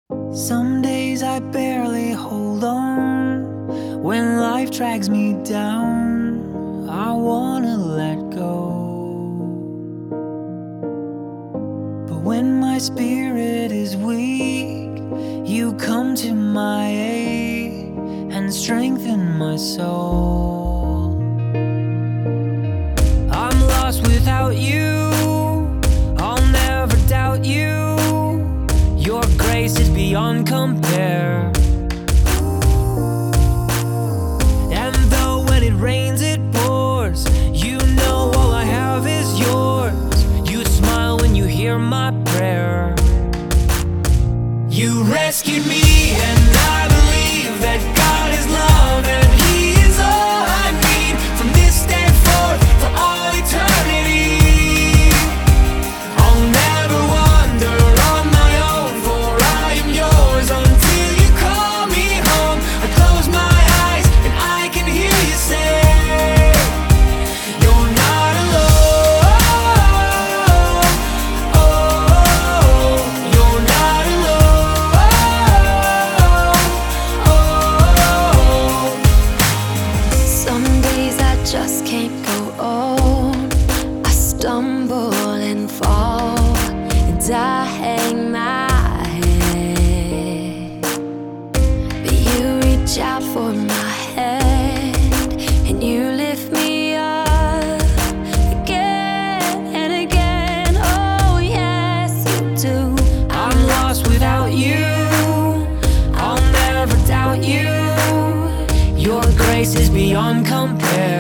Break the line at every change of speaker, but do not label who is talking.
Some days I barely hold on. When life drags me down, I wanna let go. But when my spirit is weak, you come to my aid and strengthen my soul. I'm lost without you, I'll never doubt you. Your grace is beyond compare. And though when it rains it pours, you know all I have is yours. You smile when you hear my prayer. You rescued me and I believe that God is love and He is all I need from this day forth for all eternity. I'll never wander on my own, for I am yours until you call me home. I close my eyes and I can hear you say, you're not alone. Oh, you're not alone. Some days I just can't go on. I stumble and fall, and I hang my head. But you reach out for my hand, and you lift me up again and again. Oh yes, you do. I'm lost without you, I'll never doubt you. Your grace is beyond compare.